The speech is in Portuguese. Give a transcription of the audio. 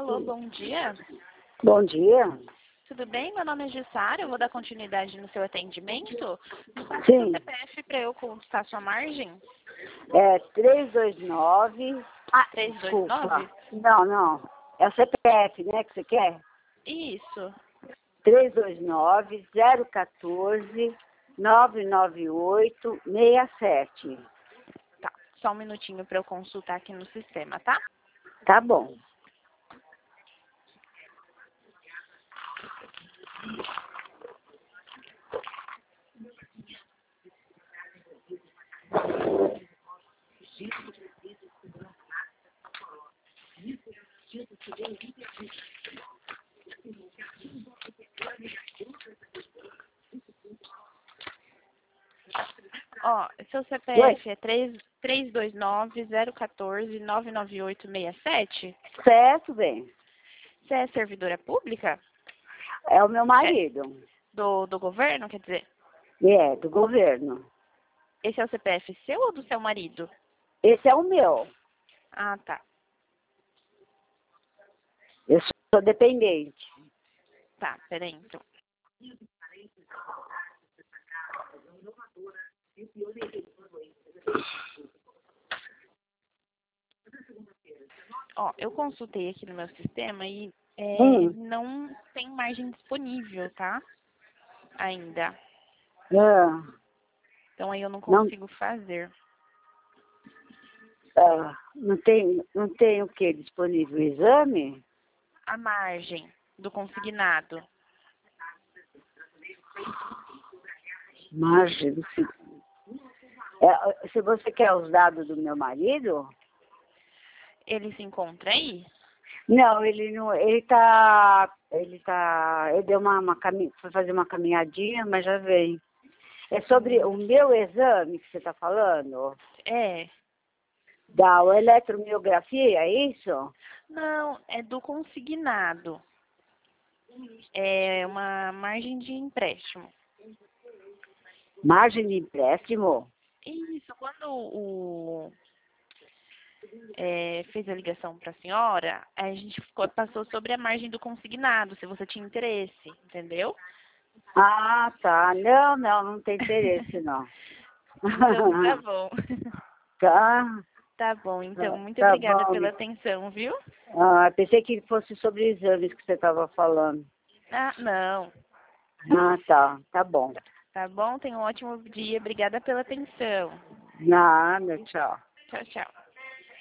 Alô, bom dia. Bom dia. Tudo bem? Meu nome é Jussara, eu vou dar continuidade no seu atendimento. Me passa o seu Sim. CPF para eu consultar sua margem. É 329. Ah, 329? desculpa. Não. É o CPF, né, que você quer? Isso. 329-014-998-67. Tá, só um minutinho para eu consultar aqui no sistema, tá? Tá bom. Ó, seu CPF é 329-014-998-67? Certo, bem. Você é servidora pública? É o meu É marido. do governo, quer dizer? É, do governo. Esse é o CPF seu ou do seu marido? Esse é o meu. Ah, tá. Eu sou dependente. Tá, peraí então. Ó, eu consultei aqui no meu sistema e não tem margem disponível, tá? Ainda. Ah, Então aí eu não não, consigo fazer. não tem o que disponível? O exame? A margem do consignado. Margem. Se você quer os dados do meu marido? Ele se encontra aí? Não, ele não, ele deu foi fazer uma caminhadinha, mas já veio. É sobre o meu exame que você está falando? É. Da eletromiografia, é isso? Não, é do consignado. É uma margem de empréstimo. Margem de empréstimo? Isso, quando fez a ligação para a senhora, a gente passou sobre a margem do consignado, se você tinha interesse, entendeu? Ah, tá. Não tem interesse, não. Então tá bom. Tá, Tá bom, então, muito tá obrigada bom. pela atenção, viu? Ah, pensei que fosse sobre exames que você estava falando. Ah, não. Ah, tá bom. Tá bom? Tenha um ótimo dia. Obrigada pela atenção. Nada, tchau. Tchau, tchau.